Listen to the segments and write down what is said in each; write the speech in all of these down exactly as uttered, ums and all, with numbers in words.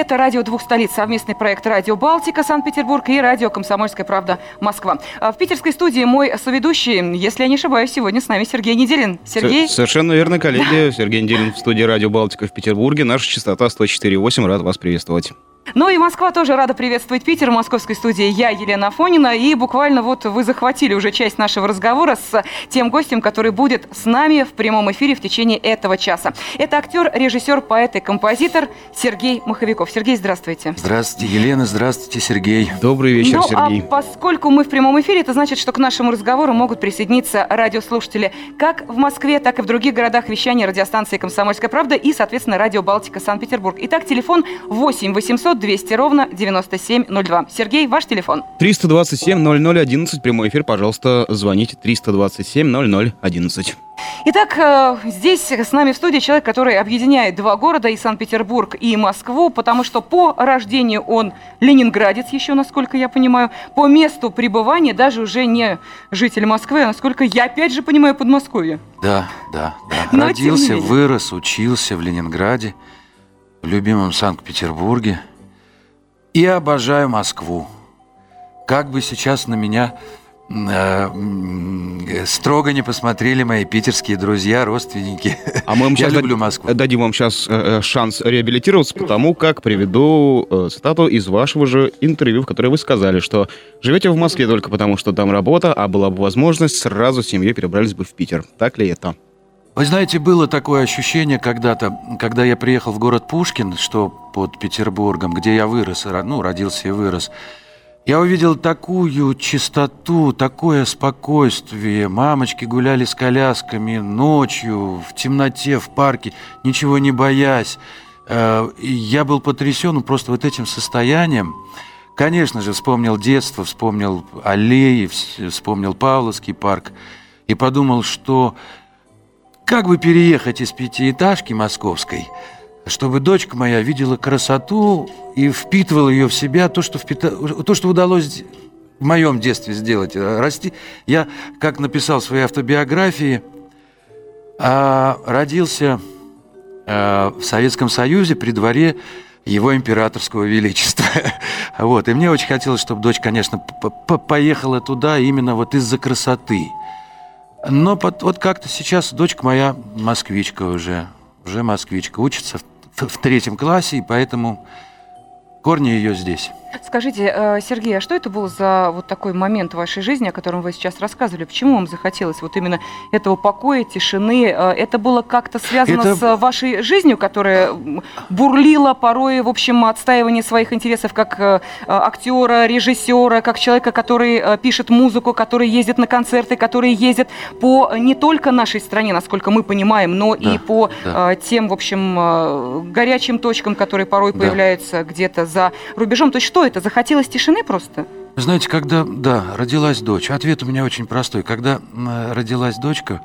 Это радио двух столиц, совместный проект «Радио Балтика» Санкт-Петербург и радио «Комсомольская правда» Москва. В питерской студии мой соведущий, если я не ошибаюсь, сегодня с нами Сергей Неделин. Сергей? С- совершенно верно, коллеги. Сергей Неделин в студии «Радио Балтика» в Петербурге. Наша частота сто четыре и восемь. Рад вас приветствовать. Ну и Москва тоже рада приветствовать Питер. В московской студии я, Елена Афонина. И буквально вот вы захватили уже часть нашего разговора с тем гостем, который будет с нами в прямом эфире в течение этого часа. Это актер, режиссер, поэт и композитор Сергей Маховиков. Сергей, здравствуйте. Здравствуйте, Елена. Здравствуйте, Сергей. Добрый вечер, ну, Сергей. А поскольку мы в прямом эфире, это значит, что к нашему разговору могут присоединиться радиослушатели как в Москве, так и в других городах вещания радиостанции «Комсомольская правда» и, соответственно, радио «Балтика» Санкт-Петербург. Итак, телефон восемь восемьсот двести ровно девяносто семь ноль два. Сергей, ваш телефон? триста двадцать семь ноль ноль одиннадцать. Прямой эфир, пожалуйста, звоните. триста двадцать семь ноль ноль одиннадцать. Итак, здесь с нами в студии человек, который объединяет два города, и Санкт-Петербург, и Москву, потому что по рождению он ленинградец еще, насколько я понимаю, по месту пребывания даже уже не житель Москвы, а, насколько я опять же понимаю, Подмосковье. Да, да, да. Но Родился, вырос, учился в Ленинграде, в любимом Санкт-Петербурге. И обожаю Москву. Как бы сейчас на меня э, строго не посмотрели мои питерские друзья, родственники. А мы вам Я сейчас люблю дад- Москву. дадим вам сейчас э, шанс реабилитироваться, потому как приведу э, цитату из вашего же интервью, в которой вы сказали, что живете в Москве только потому, что там работа, а была бы возможность, сразу с семьей перебрались бы в Питер. Так ли это? Вы знаете, было такое ощущение когда-то, когда я приехал в город Пушкин, что под Петербургом, где я вырос, ну, родился и вырос. Я увидел такую чистоту, такое спокойствие. Мамочки гуляли с колясками ночью, в темноте, в парке, ничего не боясь. И я был потрясен просто вот этим состоянием. Конечно же, вспомнил детство, вспомнил аллеи, вспомнил Павловский парк. И подумал, что как бы переехать из пятиэтажки московской, чтобы дочка моя видела красоту и впитывала ее в себя, то, что, впита... то, что удалось в моем детстве сделать, расти. Я, как написал в своей автобиографии, родился в Советском Союзе при дворе его императорского величества. Вот. И мне очень хотелось, чтобы дочь, конечно, поехала туда именно вот из-за красоты. Но под, вот как-то сейчас дочка моя москвичка уже, уже москвичка, учится в, в третьем классе, и поэтому корни ее здесь. Скажите, Сергей, а что это был за вот такой момент в вашей жизни, о котором вы сейчас рассказывали? Почему вам захотелось вот именно этого покоя, тишины? Это было как-то связано это... с вашей жизнью, которая бурлила порой, в общем, отстаивание своих интересов как актера, режиссера, как человека, который пишет музыку, который ездит на концерты, который ездит по не только нашей стране, насколько мы понимаем, но да, и по да. тем, в общем, горячим точкам, которые порой да. появляются где-то за рубежом. То есть что это? Захотелось тишины просто? Знаете, когда, да, родилась дочь, ответ у меня очень простой. Когда родилась дочка,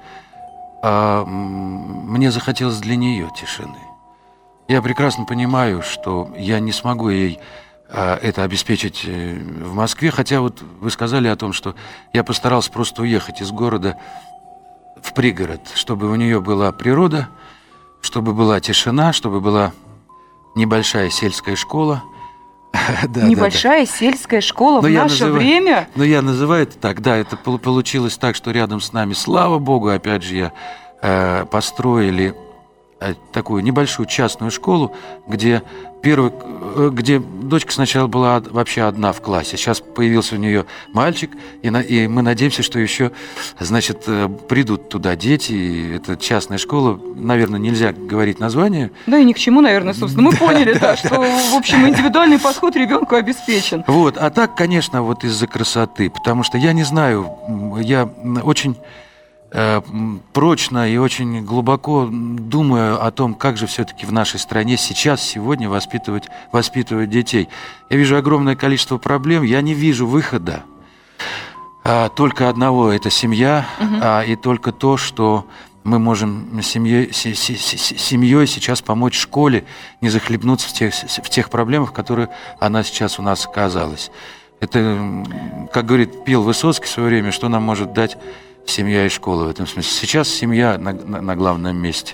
мне захотелось для нее тишины. Я прекрасно понимаю, что я не смогу ей это обеспечить в Москве, хотя вот вы сказали о том, что я постарался просто уехать из города в пригород, чтобы у нее была природа, чтобы была тишина, чтобы была небольшая сельская школа. Да, Небольшая да, да. сельская школа но в наше называю, время? Ну, я называю это так, да, это получилось так, что рядом с нами, слава богу, опять же, я, э, построили э, такую небольшую частную школу, где, первый, э, где дочка сначала была вообще одна в классе, сейчас появился у нее мальчик, и, на, и мы надеемся, что еще, значит, э, придут туда дети, и это частная школа, наверное, нельзя говорить название. Да и ни к чему, наверное, собственно, мы поняли, да, что, в общем, индивидуальный подход ребенку обеспечен. Вот, а так, конечно, вот из-за красоты, потому что я не знаю, я очень э, прочно и очень глубоко думаю о том, как же все-таки в нашей стране сейчас, сегодня воспитывать, воспитывать детей. Я вижу огромное количество проблем, я не вижу выхода. А, только одного – это семья, угу. а, и только то, что мы можем семьей, семьей сейчас помочь школе не захлебнуться в тех, в тех проблемах, в которых она сейчас у нас оказалась. Это, как говорит, пел Высоцкий в свое время, что нам может дать семья и школа в этом смысле. Сейчас семья на, на, на главном месте.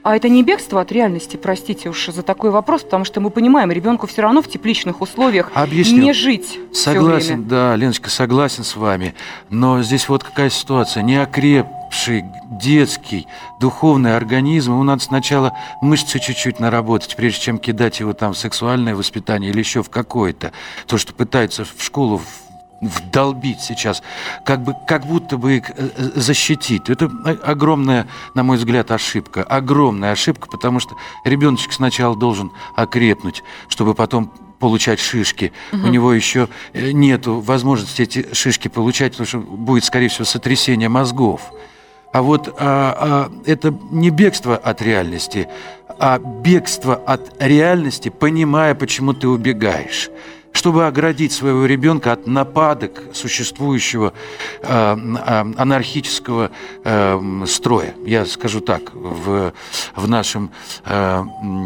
А это не бегство от реальности, простите уж за такой вопрос, потому что мы понимаем, ребенку все равно в тепличных условиях Объясню. не жить. Согласен, да, Леночка, согласен с вами. Но здесь вот какая ситуация. Неокрепший детский духовный организм, ему надо сначала мышцы чуть-чуть наработать, прежде чем кидать его там в сексуальное воспитание или еще в какое-то. То, что пытаются в школу вдолбить сейчас, как бы, как будто бы их защитить. Это огромная, на мой взгляд, ошибка. Огромная ошибка, потому что ребеночек сначала должен окрепнуть, чтобы потом получать шишки. Угу. У него еще нету возможности эти шишки получать, потому что будет, скорее всего, сотрясение мозгов. А вот а, а, это не бегство от реальности, а бегство от реальности, понимая, почему ты убегаешь. Чтобы оградить своего ребенка от нападок существующего э, анархического э, строя. Я скажу так, в, в нашем э,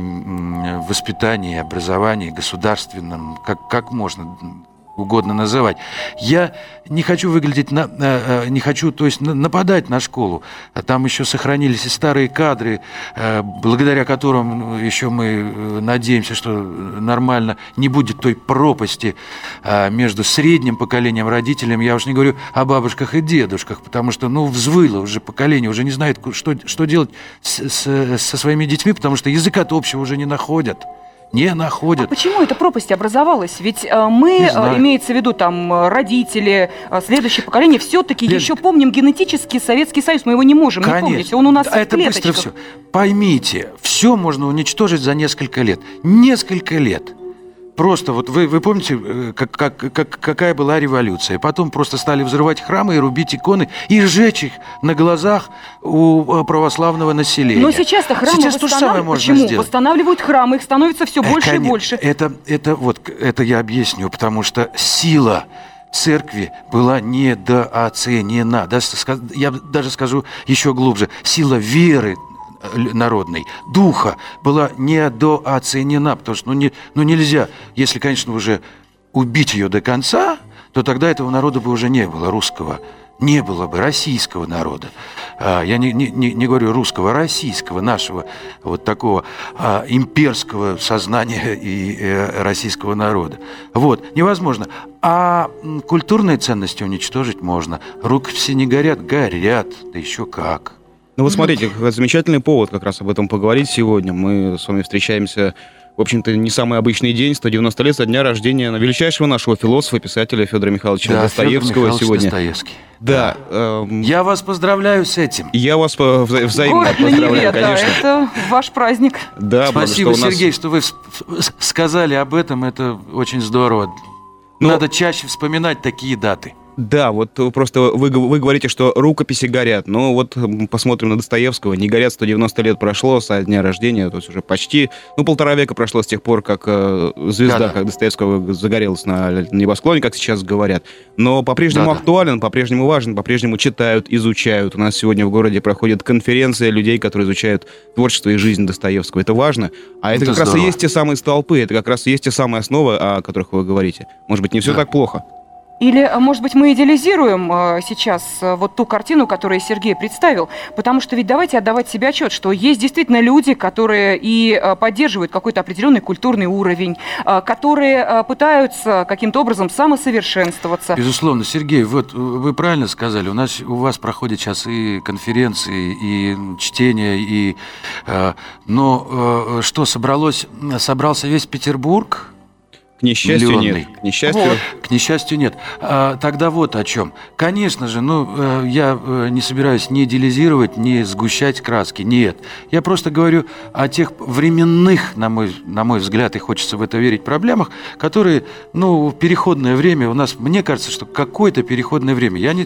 воспитании, образовании государственном, как, как можно угодно называть. Я не хочу выглядеть, на, э, не хочу, то есть нападать на школу. Там еще сохранились и старые кадры, э, благодаря которым еще мы надеемся, что нормально не будет той пропасти э, между средним поколением родителями. Я уж не говорю о бабушках и дедушках, потому что, ну, взвыло уже поколение, уже не знает, что, что делать с, с, со своими детьми, потому что языка-то общего уже не находят. Не находят. А почему эта пропасть образовалась? Ведь э, мы, э, имеется в виду там родители, э, следующее поколение, все-таки Лен... еще помним генетически Советский Союз. Мы его не можем Конечно. не помнить. Он у нас а в это клеточках. Быстро все. Поймите, все можно уничтожить за несколько лет. Несколько лет. Просто вот вы, вы помните, как, как, как, какая была революция? Потом просто стали взрывать храмы и рубить иконы и сжечь их на глазах у православного населения. Но сейчас-то храмы сейчас то же самое можно Почему? сделать. Восстанавливают храмы, их становится все больше Конечно, и больше. Это, это, вот, это я объясню, потому что сила церкви была недооценена. Я даже скажу еще глубже. Сила веры народной, духа была недооценена, потому что ну, не, ну, нельзя, если, конечно, уже убить ее до конца, то тогда этого народа бы уже не было, русского, не было бы российского народа. А, я не, не, не говорю русского, российского, нашего вот такого а, имперского сознания и э, российского народа. Вот, невозможно. А культурные ценности уничтожить можно. Рукописи не горят, горят, да еще как. Ну вот смотрите, замечательный повод как раз об этом поговорить сегодня. Мы с вами встречаемся, в общем-то, не самый обычный день, сто девяносто лет со дня рождения величайшего нашего философа, писателя Федора Михайловича да, Достоевского сегодня. Достоевский. Да. да. Эм... Я вас поздравляю с этим. Я вас вза- взаимно Город поздравляю, Неве, конечно. Да, это ваш праздник. Да, спасибо, что нас... Сергей, что вы сказали об этом, это очень здорово. Но... Надо чаще вспоминать такие даты. Да, вот просто вы, вы говорите, что рукописи горят. Но вот посмотрим на Достоевского. Не горят, сто девяносто лет прошло со дня рождения. То есть уже почти, ну, полтора века прошло с тех пор, как э, звезда, да, да. как Достоевского загорелась на небосклоне, как сейчас говорят. Но по-прежнему да, актуален, да. по-прежнему важен, по-прежнему читают, изучают. У нас сегодня в городе проходит конференция людей, которые изучают творчество и жизнь Достоевского. Это важно. А это, это как здорово. раз и есть те самые столпы, это как раз и есть те самые основы, о которых вы говорите. Может быть, не все да. так плохо. Или, может быть, мы идеализируем э, сейчас э, вот ту картину, которую Сергей представил, потому что ведь давайте отдавать себе отчет, что есть действительно люди, которые и э, поддерживают какой-то определенный культурный уровень, э, которые э, пытаются каким-то образом самосовершенствоваться. Безусловно, Сергей, вот вы правильно сказали, у нас у вас проходят сейчас и конференции, и чтения, и, э, но э, что собралось, собрался весь Петербург? К несчастью, миллионный. нет. К несчастью... Вот. К несчастью, нет. А, тогда вот о чем. Конечно же, ну, я не собираюсь ни идеализировать, ни сгущать краски. Нет. Я просто говорю о тех временных, на мой, на мой взгляд, и хочется в это верить, проблемах, которые, ну, в переходное время у нас, мне кажется, что какое-то переходное время. Я не...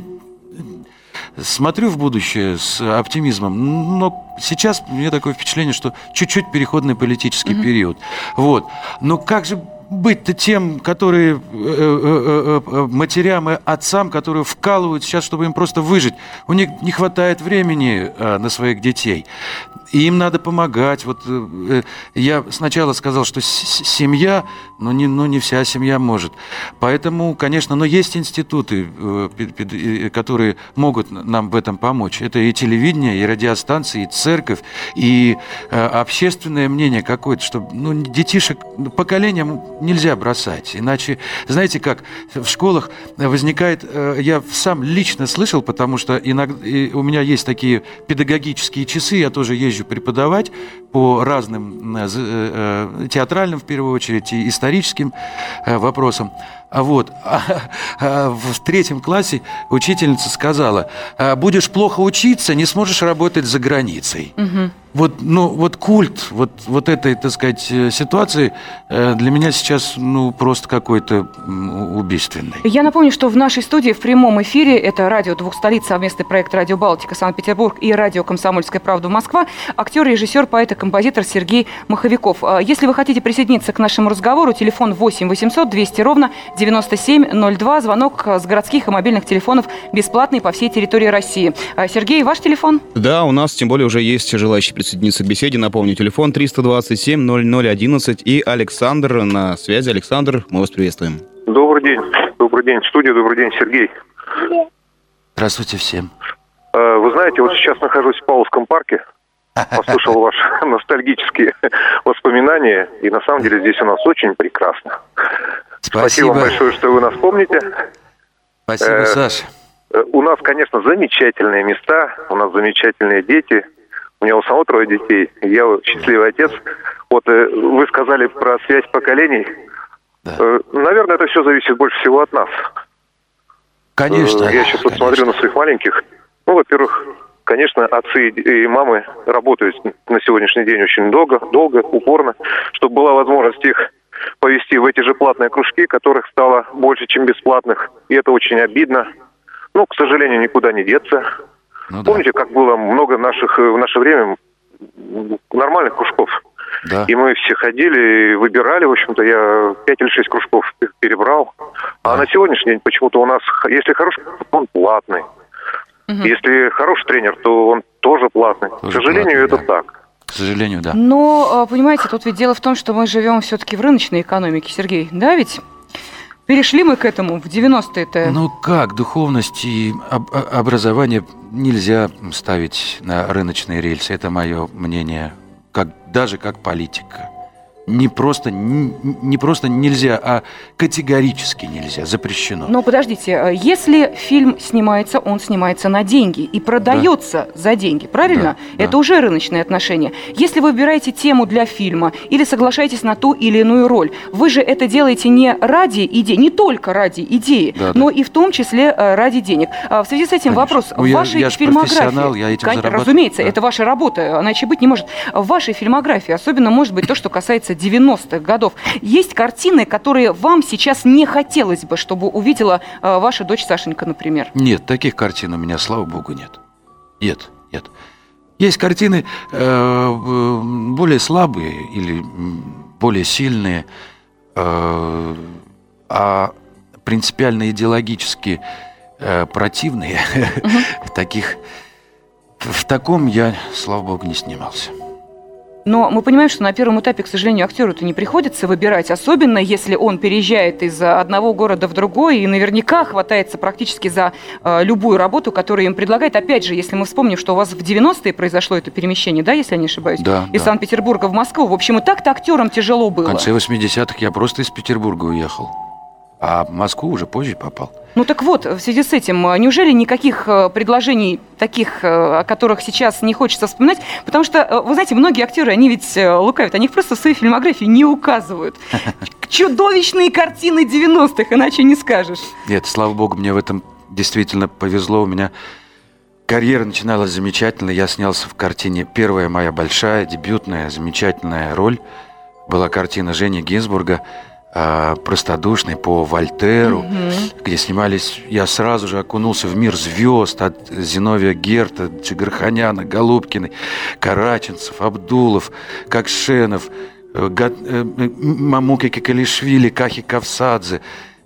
Смотрю в будущее с оптимизмом, но сейчас у меня такое впечатление, что чуть-чуть переходный политический mm-hmm. период. Вот. Но как же быть-то тем, которые матерям и отцам, которые вкалывают сейчас, чтобы им просто выжить. У них не хватает времени на своих детей. И им надо помогать. Вот я сначала сказал, что семья, но не, но не вся семья может. Поэтому, конечно, но есть институты, которые могут нам в этом помочь. Это и телевидение, и радиостанции, и церковь, и общественное мнение какое-то, чтобы ну, детишек поколением нельзя бросать. Иначе, знаете как, в школах возникает, я сам лично слышал, потому что иногда у меня есть такие педагогические часы, я тоже езжу преподавать по разным театральным, в первую очередь, и историческим вопросам. А вот а, а, в третьем классе учительница сказала: будешь плохо учиться, не сможешь работать за границей. Угу. Вот, ну, вот культ вот, вот этой, так сказать, ситуации для меня сейчас ну, просто какой-то убийственный. Я напомню, что в нашей студии в прямом эфире, это радио «Двух столиц», совместный проект «Радио Балтика» Санкт-Петербург и радио «Комсомольская правда» Москва, актер, режиссер, поэт и композитор Сергей Маховиков. Если вы хотите присоединиться к нашему разговору, телефон восемь восемьсот двести ровно девяносто семь ноль два, звонок с городских и мобильных телефонов бесплатный по всей территории России. Сергей, ваш телефон? Да, у нас тем более уже есть желающие присоединиться к беседе. Напомню, телефон триста двадцать семь ноль ноль одиннадцать и Александр на связи. Александр, мы вас приветствуем. Добрый день. Добрый день, студия. Добрый день, Сергей. Здравствуйте всем. Вы знаете, вот сейчас нахожусь в Павловском парке. Послушал ваши ностальгические воспоминания. И на самом деле здесь у нас очень прекрасно. Спасибо, Спасибо вам большое, что вы нас помните. Спасибо, э, Саша. У нас, конечно, замечательные места. У нас замечательные дети. У меня у самого трое детей. Я счастливый отец. Вот э, вы сказали про связь поколений. Да. Э, наверное, это все зависит больше всего от нас. Конечно. Э, я сейчас вот смотрю на своих маленьких. Ну, во-первых, конечно, отцы и мамы работают на сегодняшний день очень долго, долго, упорно, чтобы была возможность их повести в эти же платные кружки, которых стало больше, чем бесплатных. И это очень обидно. Ну, к сожалению, никуда не деться. Ну, помните, да. Как было много наших в наше время нормальных кружков? Да. И мы все ходили и выбирали, в общем-то, я пять или шесть кружков перебрал. Да. А на сегодняшний день почему-то у нас, если хороший, он платный. Угу. Если хороший тренер, то он тоже платный. Тоже к сожалению, платный, это да. так. К сожалению, да. Но, понимаете, тут ведь дело в том, что мы живем все-таки в рыночной экономике, Сергей, да ведь? Перешли мы к этому в девяностые-то. Ну как, духовность и об- образование нельзя ставить на рыночные рельсы. Это мое мнение, как, даже как политика. Не просто, не, не просто нельзя, а категорически нельзя, запрещено. Но подождите, если фильм снимается, он снимается на деньги и продается да. за деньги, правильно? Да, это да. уже рыночные отношения. Если вы выбираете тему для фильма или соглашаетесь на ту или иную роль, вы же это делаете не ради идеи, не только ради идеи, да, но да. и в том числе ради денег. В связи с этим Конечно. вопрос, ну, в вашей я, я фильмографии, я этим Конечно, разумеется, да. это ваша работа, иначе быть не может. В вашей фильмографии, особенно может быть то, что касается девяностых годов. Есть картины, которые вам сейчас не хотелось бы, чтобы увидела э, ваша дочь Сашенька, например? Нет, таких картин у меня, слава богу, нет. Нет, нет. Есть картины э, более слабые или более сильные, э, а принципиально идеологически э, противные. Таких, в таком я, слава богу, не снимался. Но мы понимаем, что на первом этапе, к сожалению, актеру-то не приходится выбирать, особенно если он переезжает из одного города в другой и наверняка хватается практически за э, любую работу, которую им предлагает. Опять же, если мы вспомним, что у вас в девяностые произошло это перемещение, да, если я не ошибаюсь, да, из да. Санкт-Петербурга в Москву. В общем, и так-то актерам тяжело было. В конце восьмидесятых я просто из Петербурга уехал, а в Москву уже позже попал. Ну так вот, в связи с этим, неужели никаких предложений таких, о которых сейчас не хочется вспоминать? Потому что, вы знаете, многие актеры, они ведь лукавят, они их просто в своей фильмографии не указывают. Чудовищные картины девяностых, иначе не скажешь. Нет, слава богу, мне в этом действительно повезло. У меня карьера начиналась замечательно. Я снялся в картине, первая моя большая, дебютная, замечательная роль была картина Жени Гинзбурга «Простодушный» по Вольтеру, mm-hmm. где снимались... Я сразу же окунулся в мир звезд от Зиновия Герта, Чигарханяна, Голубкиной, Караченцев, Абдулов, Кокшенов, Мамуки Кекалишвили, Кахи Кавсадзе.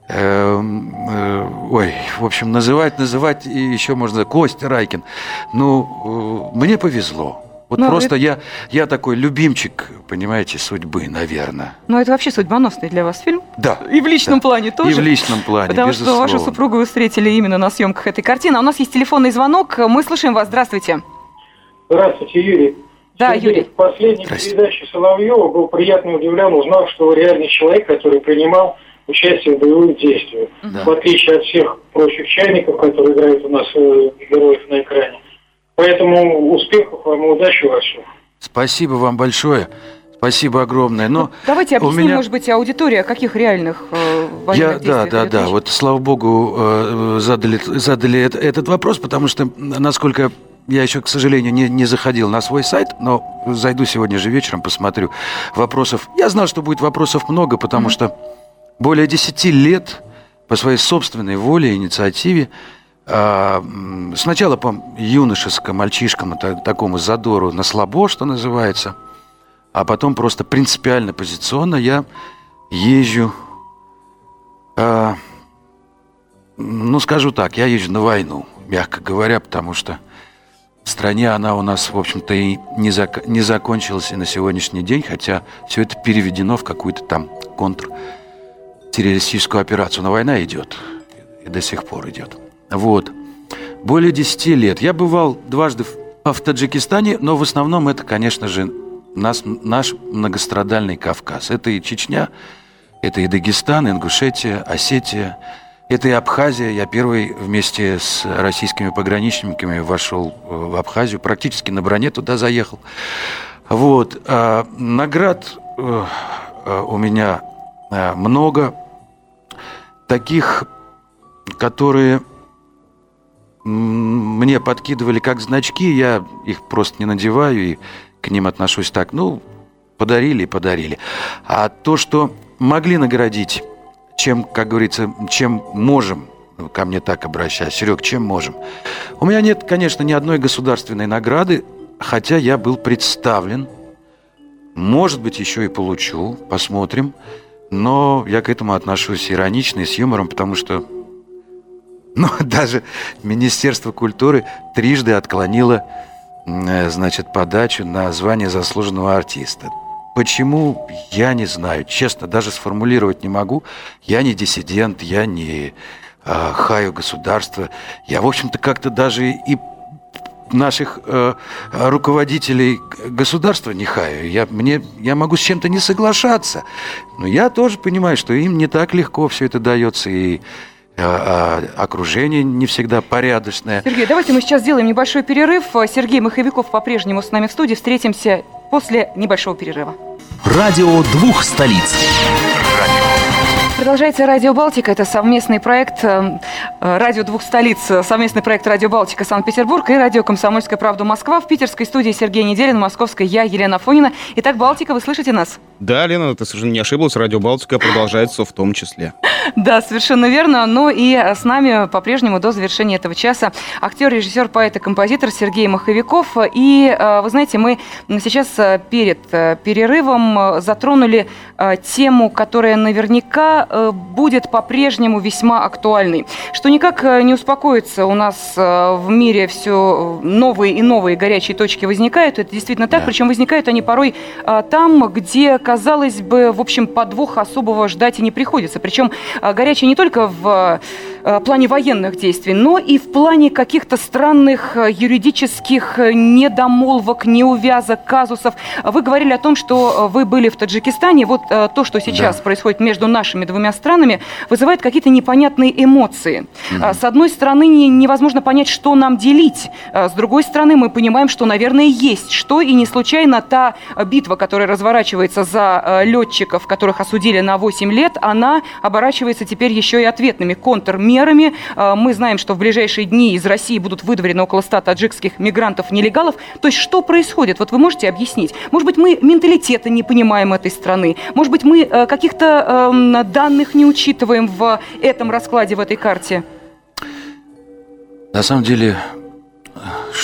Ой, в общем, называть, называть, и еще можно Костя Райкин. Ну, мне повезло. Вот Но просто это... я, я такой любимчик, понимаете, судьбы, наверное. Но это вообще судьбоносный для вас фильм? Да. И в личном да. плане тоже? И в личном плане, Потому безусловно. что вашу супругу вы встретили именно на съемках этой картины. А у нас есть телефонный звонок. Мы слушаем вас. Здравствуйте. Здравствуйте, Юрий. Да, Сергей, Юрий. В последней передаче Соловьева был приятно удивлен, узнав, что вы реальный человек, который принимал участие в боевых действиях. Да. В отличие от всех прочих чайников, которые играют у нас героев на экране. Поэтому успехов вам и удачи во всем. Спасибо вам большое. Спасибо огромное. Но ну, давайте объясним, меня... может быть, аудитория, о каких реальных э, военных Я, действиях. Да, да, да. Речь? Вот, слава богу, э, задали, задали это, этот вопрос, потому что, насколько я еще, к сожалению, не, не заходил на свой сайт, но зайду сегодня же вечером, посмотрю. Вопросов... Я знал, что будет вопросов много, потому mm-hmm. что более десяти лет по своей собственной воле и инициативе А, сначала по юношескому, мальчишкому такому задору на слабо, что называется, а потом просто принципиально позиционно я езжу, а, ну, скажу так, я езжу на войну, мягко говоря, потому что в стране она у нас, в общем-то, и не, зак- не закончилась и на сегодняшний день, хотя все это переведено в какую-то там контртеррористическую операцию. Но война идет, и до сих пор идет. Вот. Более десяти лет. Я бывал дважды в, в Таджикистане, но в основном это, конечно же, нас, наш многострадальный Кавказ. Это и Чечня, это и Дагестан, Ингушетия, Осетия, это и Абхазия. Я первый вместе с российскими пограничниками вошел в Абхазию, практически на броне туда заехал. Вот. А, наград а, а, у меня а, много, таких, которые... мне подкидывали как значки, я их просто не надеваю и к ним отношусь так, ну, подарили и подарили. А то, что могли наградить, чем, как говорится, чем можем, ко мне так обращаюсь, Серег, чем можем. У меня нет, конечно, ни одной государственной награды, хотя я был представлен, может быть, еще и получу, посмотрим, но я к этому отношусь иронично и с юмором, потому что Ну, даже Министерство культуры трижды отклонило, значит, подачу на звание заслуженного артиста. Почему, я не знаю. Честно, даже сформулировать не могу. Я не диссидент, я не э, хаю государства. Я, в общем-то, как-то даже и наших э, руководителей государства не хаю. Я, мне, я могу с чем-то не соглашаться. Но я тоже понимаю, что им не так легко все это дается. И а окружение не всегда порядочное. Сергей, давайте мы сейчас сделаем небольшой перерыв. Сергей Маховиков по-прежнему с нами в студии. Встретимся после небольшого перерыва. Радио двух столиц. Продолжается «Радио Балтика». Это совместный проект «Радио двух столиц», совместный проект «Радио Балтика» Санкт-Петербург и «Радио Комсомольская правда» Москва. В питерской студии Сергей Неделин, в московской я, Елена Афонина. Итак, Балтика, вы слышите нас? Да, Лена, ты совершенно не ошиблась. «Радио Балтика» продолжается в том числе. Да, совершенно верно. Ну и с нами по-прежнему до завершения этого часа актер, режиссер, поэт и композитор Сергей Маховиков. И, вы знаете, мы сейчас перед перерывом затронули тему, которая наверняка будет по-прежнему весьма актуальной. Что никак не успокоится у нас в мире все новые и новые горячие точки возникают. Это действительно так. Да. Причем возникают они порой там, где, казалось бы, в общем, подвоха особого ждать и не приходится. Причем горячие не только в плане военных действий, но и в плане каких-то странных юридических недомолвок, неувязок, казусов. Вы говорили о том, что вы были в Таджикистане. Вот то, что сейчас да. происходит между нашими двумя странами, вызывает какие-то непонятные эмоции. Mm-hmm. С одной стороны, невозможно понять, что нам делить. С другой стороны, мы понимаем, что, наверное, есть что. И не случайно та битва, которая разворачивается за летчиков, которых осудили на восемь лет, она оборачивается теперь еще и ответными контрмерами. Мы знаем, что в ближайшие дни из России будут выдворены около ста таджикских мигрантов-нелегалов. То есть что происходит? Вот вы можете объяснить? Может быть, мы менталитета не понимаем этой страны? Может быть, мы каких-то э, данных не учитываем в этом раскладе, в этой карте? На самом деле,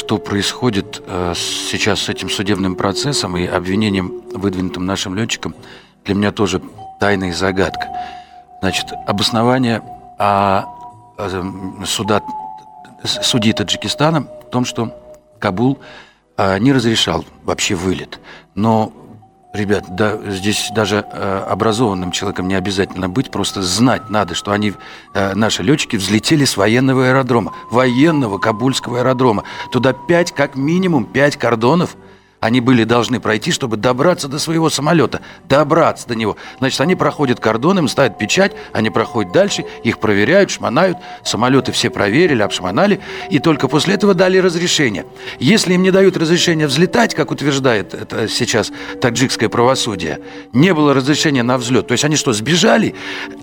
что происходит э, сейчас с этим судебным процессом и обвинением, выдвинутым нашим летчиком, для меня тоже тайна и загадка. Значит, обоснование а, а, суда, судьи Таджикистана в том, что Кабул а, не разрешал вообще вылет. Но, ребят, да, здесь даже а, образованным человеком не обязательно быть, просто знать надо, что они, а, наши летчики взлетели с военного аэродрома, военного кабульского аэродрома. Туда пять, как минимум, пять кордонов они были должны пройти, чтобы добраться до своего самолета, добраться до него. Значит, они проходят кордон, им ставят печать, они проходят дальше, их проверяют, шмонают, самолеты все проверили, обшмонали, и только после этого дали разрешение. Если им не дают разрешения взлетать, как утверждает это сейчас таджикское правосудие, не было разрешения на взлет, то есть они что, сбежали?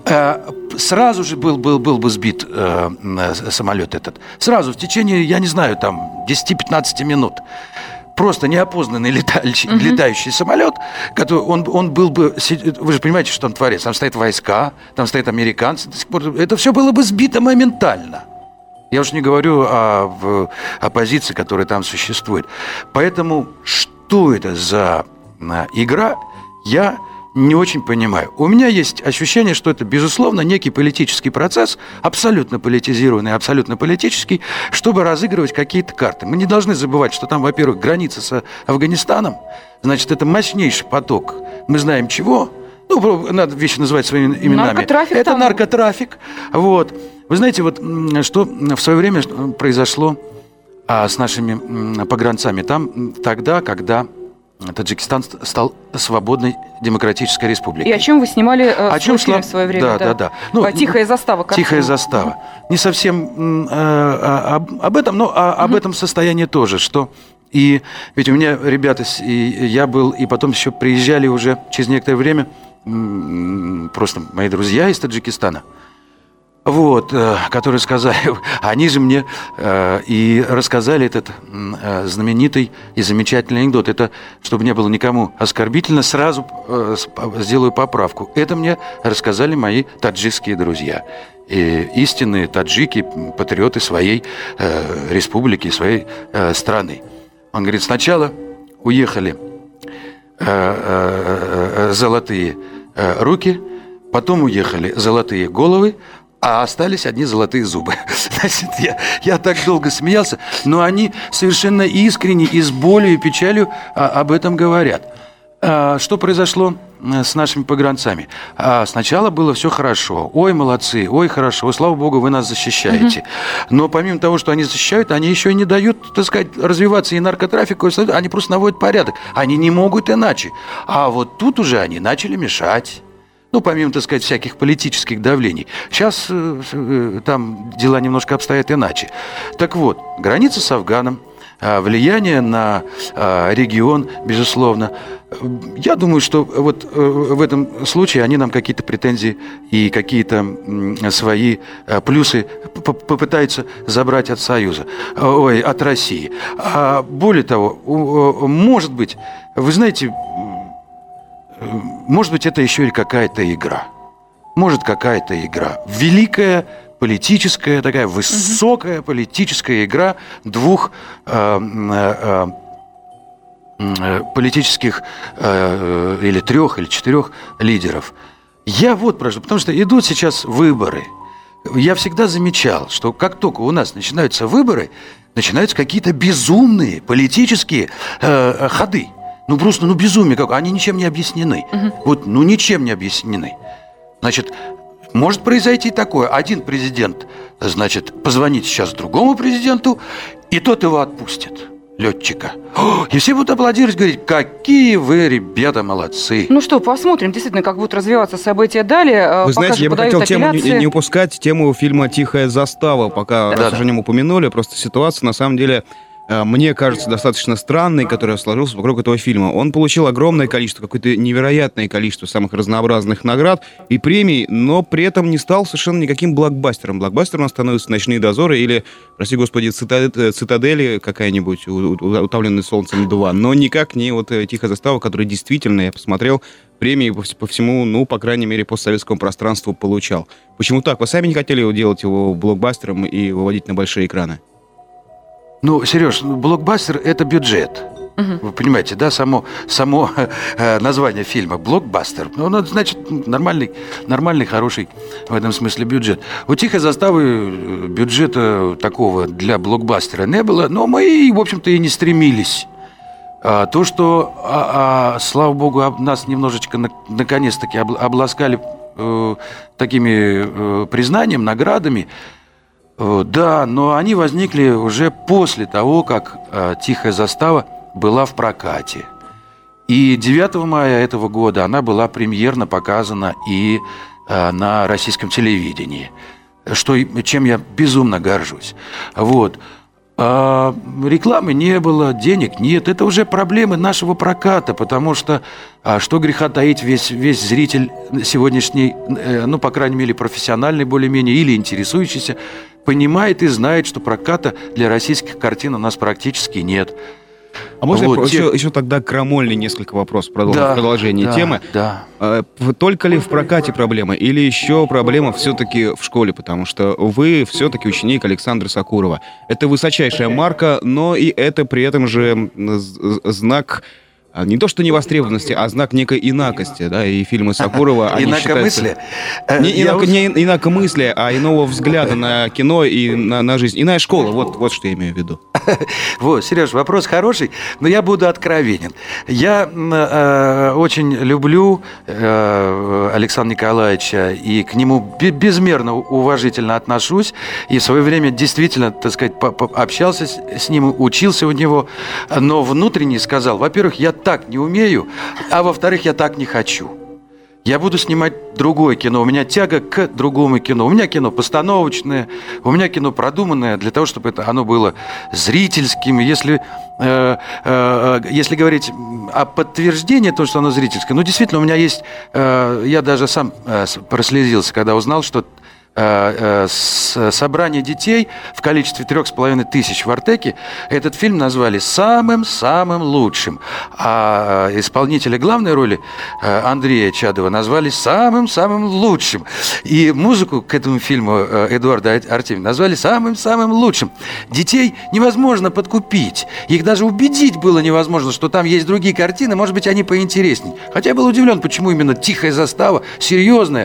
Сразу же был, был, был бы сбит самолет этот. Сразу, в течение, я не знаю, там, десять-пятнадцать минут. Просто неопознанный летающий, uh-huh. летающий самолет, который, он, он был бы... Вы же понимаете, что там творится? Там стоят войска, там стоят американцы. До сих пор, это все было бы сбито моментально. Я уж не говорю о, о позиции, которая там существует. Поэтому что это за игра, я не очень понимаю. У меня есть ощущение, что это, безусловно, некий политический процесс, абсолютно политизированный, абсолютно политический, чтобы разыгрывать какие-то карты. Мы не должны забывать, что там, во-первых, граница с Афганистаном, значит, это мощнейший поток. Мы знаем чего. Ну, надо вещи называть своими именами. Наркотрафик это там. наркотрафик. Вот. Вы знаете, вот что в свое время произошло а, с нашими погранцами там тогда, когда Таджикистан стал свободной демократической республикой. И о чем вы снимали э, о чем шла... в свое время? Да, да, да. Ну, «Тихая застава». Картина. «Тихая застава». Не совсем э, об, об этом, но а, об mm-hmm. этом состоянии тоже, что... И ведь у меня ребята, и я был, и потом еще приезжали уже через некоторое время просто мои друзья из Таджикистана, вот, которые сказали, они же мне э, и рассказали этот э, знаменитый и замечательный анекдот. Это, чтобы не было никому оскорбительно, сразу э, сделаю поправку. Это мне рассказали мои таджикские друзья. И истинные таджики, патриоты своей э, республики, своей э, страны. Он говорит, сначала уехали э, э, э, золотые э, руки, потом уехали золотые головы, а остались одни золотые зубы. Значит, я, я так долго смеялся, но они совершенно искренне и с болью и печалью а, об этом говорят. А, что произошло с нашими погранцами? А, сначала было все хорошо. Ой, молодцы, ой, хорошо, ой, слава богу, вы нас защищаете. Угу. Но помимо того, что они защищают, они еще и не дают, так сказать, развиваться и наркотрафику, они просто наводят порядок. Они не могут иначе. А вот тут уже они начали мешать. Ну, помимо, так сказать, всяких политических давлений. Сейчас э, э, там дела немножко обстоят иначе. Так вот, граница с Афганом, э, влияние на э, регион, безусловно. Я думаю, что вот э, в этом случае они нам какие-то претензии и какие-то э, свои э, плюсы попытаются забрать от Союза, э, ой, от России. А более того, э, может быть, вы знаете... Может быть, это еще и какая-то игра. Может, какая-то игра. Великая политическая, такая высокая политическая игра двух э, э, э, политических э, или трех, или четырех лидеров. Я вот прошу, потому что идут сейчас выборы. Я всегда замечал, что как только у нас начинаются выборы, начинаются какие-то безумные политические э, ходы. Ну, просто, ну, безумие какое. Они ничем не объяснены. Uh-huh. Вот, ну, ничем не объяснены. Значит, может произойти такое. Один президент, значит, позвонит сейчас другому президенту, и тот его отпустит, летчика. И все будут аплодировать, говорить, какие вы, ребята, молодцы. Ну что, посмотрим, действительно, как будут развиваться события далее. Вы знаете, я бы хотел тему, не, не упускать тему фильма «Тихая застава», пока да, раз да. уже не упомянули. Просто ситуация, на самом деле... мне кажется, достаточно странной, которая сложилась вокруг этого фильма. Он получил огромное количество, какое-то невероятное количество самых разнообразных наград и премий, но при этом не стал совершенно никаким блокбастером. Блокбастером становятся «Ночные дозоры» или, прости господи, «Цитадели» какая-нибудь, «Утомленный солнцем два», но никак не вот «Тихая застава», которая действительно, я посмотрел, премии по всему, ну, по крайней мере, постсоветскому пространству получал. Почему так? Вы сами не хотели делать его блокбастером и выводить на большие экраны? Ну, Сереж, блокбастер – это бюджет. Угу. Вы понимаете, да, само, само э, название фильма «Блокбастер». Ну, ну, значит, нормальный, нормальный, хороший в этом смысле бюджет. У «Тихой заставы» бюджета такого для блокбастера не было, но мы, в общем-то, и не стремились. А, то, что, а, а, слава богу, нас немножечко на, наконец-таки обласкали э, такими э, признанием, наградами, э, да, но они возникли уже после того, как э, «Тихая застава» была в прокате. И девятого мая этого года она была премьерно показана и э, на российском телевидении, что, чем я безумно горжусь. Вот. А рекламы не было, денег нет. Это уже проблемы нашего проката, потому что, а что греха таить, весь, весь зритель сегодняшний, э, ну, по крайней мере, профессиональный более-менее или интересующийся, понимает и знает, что проката для российских картин у нас практически нет. А можно вот, те... еще, еще тогда крамольный несколько вопросов продолж... да, продолжение да, темы? Да. Только ли в прокате проблема, или еще проблема все-таки в школе? Потому что вы все-таки ученик Александра Сокурова. Это высочайшая марка, но и это при этом же знак... Не то, что невостребованности, а знак некой инакости, да, и фильмы Сокурова, они инакомыслие? Считаются... Не, инак... не инакомыслие, а иного взгляда на кино и на, на жизнь. Иная школа, вот, вот что я имею в виду. Вот, Сереж, вопрос хороший, но я буду откровенен. Я э, очень люблю э, Александра Николаевича и к нему безмерно уважительно отношусь, и в свое время действительно, так сказать, общался с ним, учился у него, но внутренне сказал, во-первых, я так не умею, а во-вторых, я так не хочу. Я буду снимать другое кино. У меня тяга к другому кино. У меня кино постановочное, у меня кино продуманное для того, чтобы это, оно было зрительским. Если, э, э, если говорить о подтверждении того, что оно зрительское, ну, действительно, у меня есть... Э, я даже сам э, прослезился, когда узнал, что э, э, собрание детей в количестве трех с половиной тысяч в Артеке этот фильм назвали самым-самым лучшим. А исполнителя главной роли э, Андрея Чадова назвали самым-самым лучшим. И музыку к этому фильму э, Эдуарда Артемьева назвали самым-самым лучшим. Детей невозможно подкупить. Их даже убедить было невозможно, что там есть другие картины, может быть, они поинтереснее. Хотя я был удивлен, почему именно «Тихая застава», серьезная,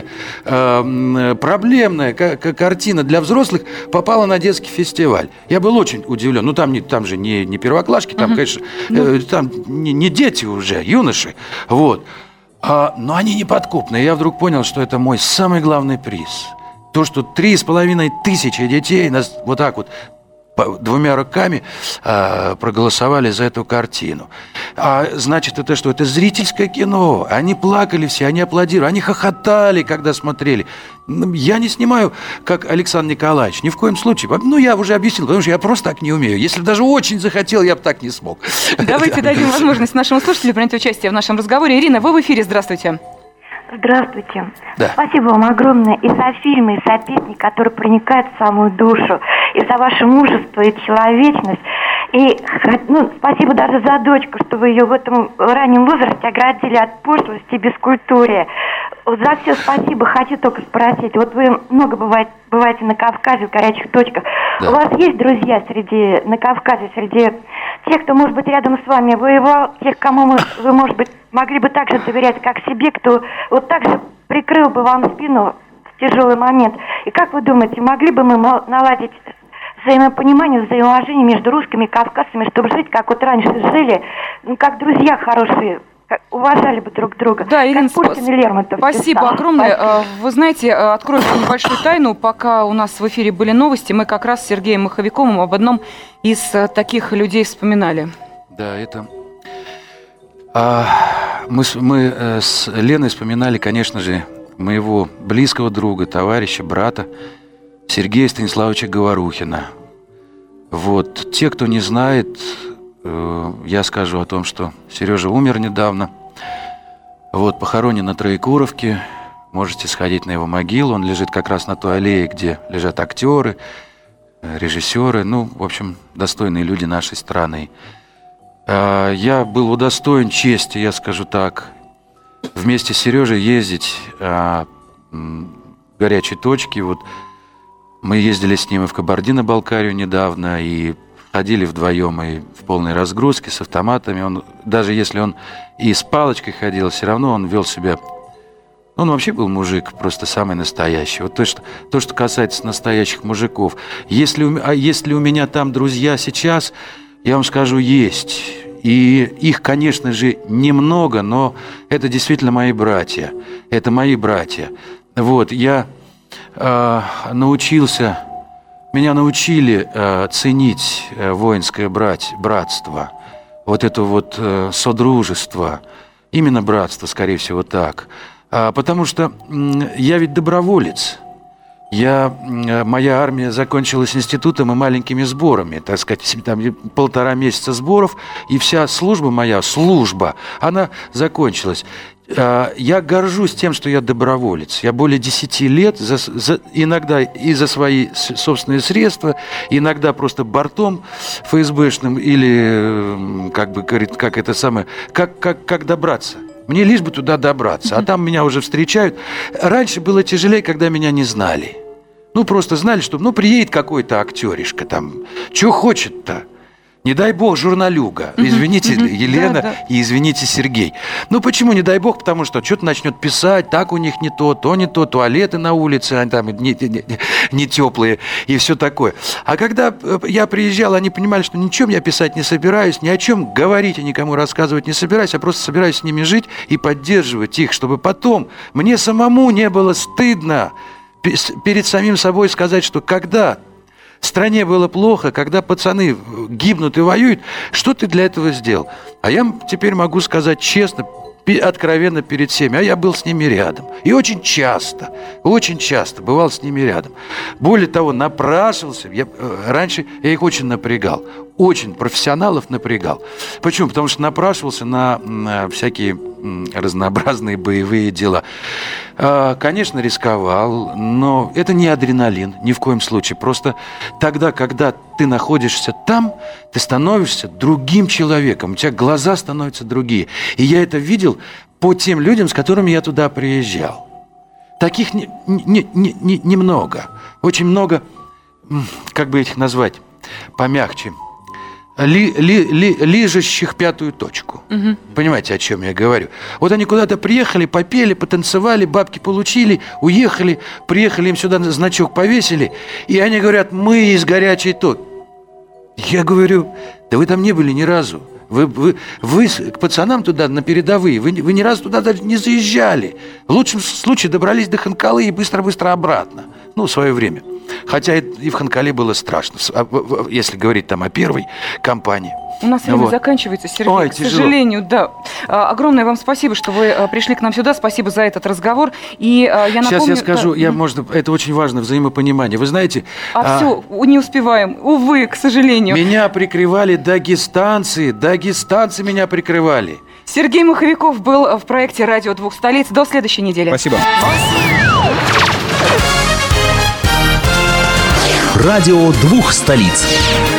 э, проблемная картина для взрослых попала на детский фестиваль. Я был очень удивлен. Ну, там, не, там же не, не первоклашки, там, uh-huh. конечно, э, там не, не дети уже, юноши. Вот. А, но они неподкупные. Я вдруг понял, что это мой самый главный приз. То, что три с половиной тысячи детей нас вот так вот двумя руками а, проголосовали за эту картину. А значит, это что? Это зрительское кино. Они плакали все, они аплодировали, они хохотали, когда смотрели. Я не снимаю, как Александр Николаевич, ни в коем случае. Ну, я уже объяснил, потому что я просто так не умею. Если бы даже очень захотел, я бы так не смог. Давайте дадим возможность нашему слушателю принять участие в нашем разговоре. Ирина, вы в эфире, здравствуйте. Здравствуйте. Да. Спасибо вам огромное и за фильмы, и за песни, которые проникают в самую душу, и за ваше мужество и человечность. И ну, спасибо даже за дочку, что вы ее в этом раннем возрасте оградили от пошлости и бескультурия. За все спасибо. Хочу только спросить. Вот вы много бываете, бываете на Кавказе, в горячих точках. Да. У вас есть друзья среди на Кавказе, среди тех, кто, может быть, рядом с вами воевал, тех, кому мы, вы, может быть, могли бы так же доверять, как себе, кто вот так же прикрыл бы вам спину в тяжелый момент? И как вы думаете, могли бы мы наладить взаимопонимание, взаимоуважение между русскими и кавказцами, чтобы жить, как вот раньше жили, ну, как друзья хорошие, как уважали бы друг друга. Да, Ирина, Пушкин и Лермонтов спасибо писал. огромное. Спасибо. Вы знаете, открою небольшую тайну. Пока у нас в эфире были новости, мы как раз с Сергеем Маховиковым об одном из таких людей вспоминали. Да, это... А, мы, мы с Леной вспоминали, конечно же, моего близкого друга, товарища, брата Сергея Станиславовича Говорухина. Вот. Те, кто не знает, э, я скажу о том, что Сережа умер недавно. Вот, похоронен на Троекуровке. Можете сходить на его могилу. Он лежит как раз на той аллее, где лежат актеры, режиссеры, ну, в общем, достойные люди нашей страны. Э, я был удостоен чести, я скажу так, вместе с Сережей ездить э, в горячие точки. Вот. Мы ездили с ним и в Кабардино-Балкарию недавно, и ходили вдвоем и в полной разгрузке с автоматами. Он, даже если он и с палочкой ходил, все равно он вел себя... Он вообще был мужик, просто самый настоящий. Вот то, что, то, что касается настоящих мужиков. Если у, а если у меня там друзья сейчас, я вам скажу, есть. И их, конечно же, немного, но это действительно мои братья. Это мои братья. Вот, я э, научился... Меня научили э, ценить э, воинское брать, братство. Вот это вот э, содружество. Именно братство, скорее всего, так. А, потому что м, я ведь доброволец. Я, м, моя армия закончилась институтом и маленькими сборами. Так сказать, там полтора месяца сборов, и вся служба моя, служба, она закончилась. Я горжусь тем, что я доброволец. Я более десяти лет, за, за, иногда и за свои собственные средства, иногда просто бортом ФСБшным или, как бы говорит, как это самое, как, как, как добраться. Мне лишь бы туда добраться, а там меня уже встречают. Раньше было тяжелее, когда меня не знали. Ну, просто знали, что, ну, приедет какой-то актеришка там, что хочет-то. Не дай бог, журналюга. Извините, uh-huh, uh-huh. Елена, да, да. И извините, Сергей. Ну, почему не дай бог? Потому что что-то начнет писать, так у них не то, то не то, туалеты на улице, они там не, не, не, не теплые и все такое. А когда я приезжал, они понимали, что ничем я писать не собираюсь, ни о чем говорить и никому рассказывать не собираюсь, я просто собираюсь с ними жить и поддерживать их, чтобы потом мне самому не было стыдно перед самим собой сказать, что когда... стране было плохо, когда пацаны гибнут и воюют, что ты для этого сделал? А я теперь могу сказать честно, откровенно перед всеми, а я был с ними рядом. И очень часто, очень часто бывал с ними рядом. Более того, напрашивался. Я, раньше я их очень напрягал. Очень профессионалов напрягал. Почему? Потому что напрашивался на, на всякие разнообразные боевые дела. Конечно, рисковал, но это не адреналин, ни в коем случае. Просто тогда, когда ты находишься там, ты становишься другим человеком, у тебя глаза становятся другие. И я это видел по тем людям, с которыми я туда приезжал. Таких не, не, не, не, немного. Очень много, как бы их назвать, помягче, Ли, ли, ли, лижущих пятую точку. Угу. Понимаете, о чем я говорю? Вот они куда-то приехали, попели, потанцевали, бабки получили, уехали, приехали, им сюда значок повесили, и они говорят, мы из горячей точки. Я говорю, да вы там не были ни разу. Вы, вы, вы к пацанам туда на передовые, вы, вы ни разу туда даже не заезжали. В лучшем случае добрались до Ханкалы и быстро-быстро обратно. Ну, в свое время. Хотя и в Ханкале было страшно, если говорить там о первой кампании. У нас время вот. заканчивается, Сергей, Ой, к тяжело. сожалению, да. Огромное вам спасибо, что вы пришли к нам сюда. Спасибо за этот разговор. И я напомню, Сейчас я скажу, да, я, можно, это очень важно, взаимопонимание. Вы знаете... А, а все, не успеваем. Увы, к сожалению. Меня прикрывали дагестанцы, дагестанцы меня прикрывали. Сергей Маховиков был в проекте «Радио двух столиц». До следующей недели. Спасибо. Радио двух столиц.